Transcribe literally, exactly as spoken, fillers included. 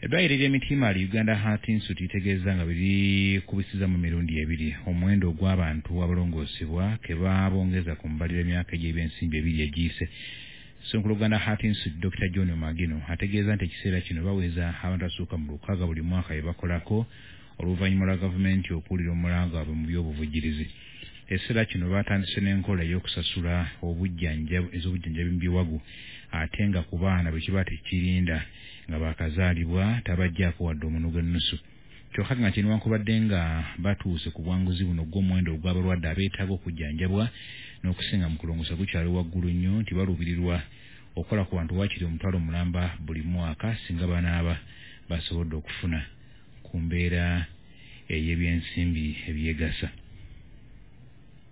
Eddwaliro ly'Emitima li Uganda Heart Institute litegeeza nga biri kubisiza mu mirundi ebiri omuwendo gw'abantu abalongoosebwa ke baabongeza ku mbalira emyaka egy'ebyensimbi ebiri egiyise. Ssenkulu Uganda Heart Institute Doctor John Magino ategeeza nti ekiseera kino baweza abantu asukka mu lukaaga buli mwaka bye bakolako oluvannyuma lwa gavumenti okuwulira omulango waabwe mu by'obuvujjirizi. Ekiseera kino baatandise n'enkola ey'okusasula obujjanjabi ez'obujjanjabi mu biwagu ate nga ku baana bwe kiba tekirinda nga bakazaalibwa tabajjaako wadde omunugo ennusu. Kyokka nga kino newankubadde nga batuuse ku bwanguzi buno gw'omuwendo ogw'abalwadde abeetaaga okujjanjabwa n'okusinga mu kulongosa gukyali waggulu nnyo nti baluubirirwa okukola ku bantu waakiri omutwalo mulamba buli mwaka singa banaaba basobodde okufuna ku mbeera ey'ebyensimbi ebyegasa.